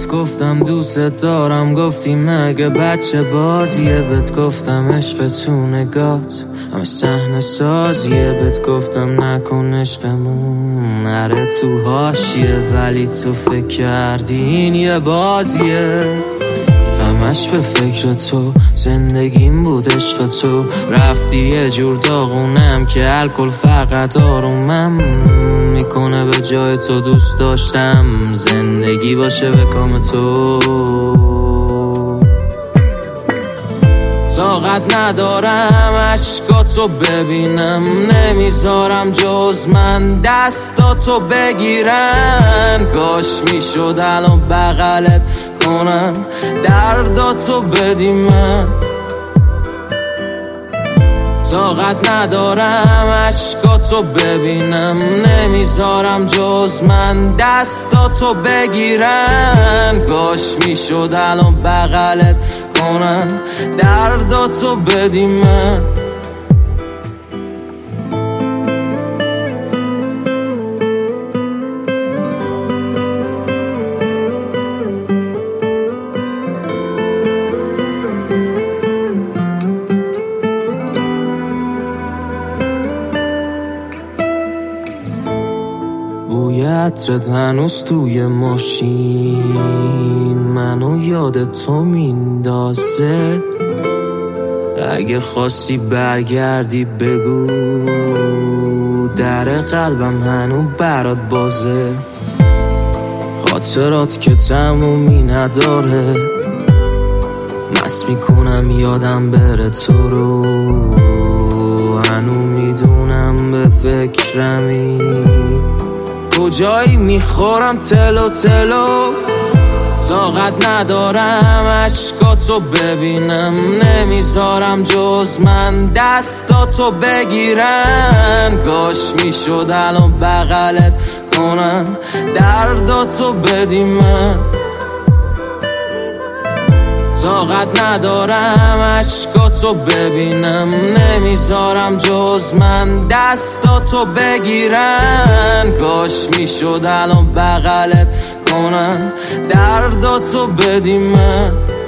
بهت گفتم دوست دارم، گفتی مگه بچه بازیه. بهت گفتم عشق تو نگات همه صحنه سازیه. بهت گفتم نکن عشقمون نره تو حاشیه، ولی تو فکر کردی این یه بازیه. همش به فکر تو، زندگیم بود عشق تو. رفتی یه جور داغونم که الکل فقط آرومم میکنه. به جای تو دوست داشتم زندگی باشه به کام تو. طاقت ندارم عشقاتو ببینم، نمیذارم جز من دستاتو بگیرن. کاش میشد الان بغلت کنم درداتو بدی من. طاقت ندارم عشقاتو ببینم، نمیذارم جز من دستاتو بگیرن. کاش میشد الان بغلت کنم درداتو بدی من. بوی عطرت هنوز توی ماشین منو یاد تو میندازه. اگه خواستی برگردی بگو، در قلبم هنو برات بازه. خاطرات که تمومی نداره، مست میکنم یادم بره تو رو. هنو میدونم به فکرمی، کجایی میخورم تلو تلو. طاقت ندارم عشقاتو ببینم، نمیذارم جز من دستاتو بگیرن. کاش میشد الان بغلت کنم درداتو بدی من. طاقت ندارم عشقاتو ببینم، نمیذارم جز من دستاتو بگیرن. کاش میشد الان بغلت کنم درداتو بدی من.